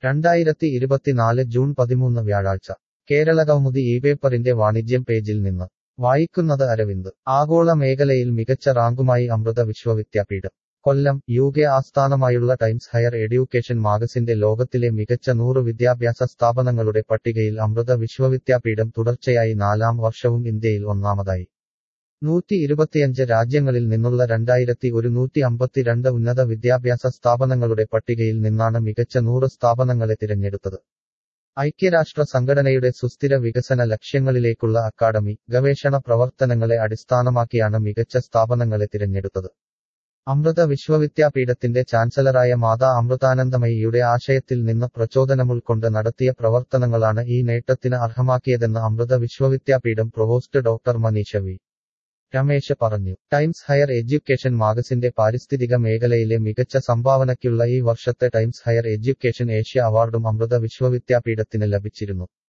2024 June 13 വ്യാഴാഴ്ച കേരളകൗമുദി ഇപേപ്പറിന്റെ വാണിജ്യം പേജിൽ നിന്ന് വായിക്കുന്നത് അരവിന്ദ്. ആഗോള മേഖലയിൽ മികച്ച റാങ്കുമായി അമൃത വിശ്വവിദ്യാപീഠം. കൊല്ലം. UK ആസ്ഥാനമായുള്ള ടൈംസ് ഹയർ എഡ്യൂക്കേഷൻ മാഗസിന്റെ ലോകത്തിലെ മികച്ച 100 വിദ്യാഭ്യാസ സ്ഥാപനങ്ങളുടെ പട്ടികയിൽ അമൃത വിശ്വവിദ്യാപീഠം തുടർച്ചയായി 4ാം വർഷവും ഇന്ത്യയിൽ ഒന്നാമതായി. 125 രാജ്യങ്ങളിൽ നിന്നുള്ള 2152 ഉന്നത വിദ്യാഭ്യാസ സ്ഥാപനങ്ങളുടെ പട്ടികയിൽ നിന്നാണ് മികച്ച 100 സ്ഥാപനങ്ങളെ തിരഞ്ഞെടുത്തത്. ഐക്യരാഷ്ട്ര സംഘടനയുടെ സുസ്ഥിര വികസന ലക്ഷ്യങ്ങളിലേക്കുള്ള അക്കാഡമി ഗവേഷണ പ്രവർത്തനങ്ങളെ അടിസ്ഥാനമാക്കിയാണ് മികച്ച സ്ഥാപനങ്ങളെ തിരഞ്ഞെടുത്തത്. അമൃത വിശ്വവിദ്യാപീഠത്തിന്റെ ചാൻസലറായ മാതാ അമൃതാനന്ദമയിയുടെ ആശയത്തിൽ നിന്ന് പ്രചോദനമുൾക്കൊണ്ട് നടത്തിയ പ്രവർത്തനങ്ങളാണ് ഈ നേട്ടത്തിന് അർഹമാക്കിയതെന്ന് Amrita Vishwa Vidyapeetham provost doctor Manisha V. Ramesh പറഞ്ഞു. ടൈംസ് ഹയർ എഡ്യൂക്കേഷൻ മാഗസിന്റെ പാരിസ്ഥിതിക മേഖലയിലെ മികച്ച സംഭാവനയ്ക്കുള്ള ഈ വർഷത്തെ ടൈംസ് ഹയർ എഡ്യൂക്കേഷൻ ഏഷ്യ അവാർഡും അമൃത വിശ്വവിദ്യാപീഠത്തിന് ലഭിച്ചിരുന്നു.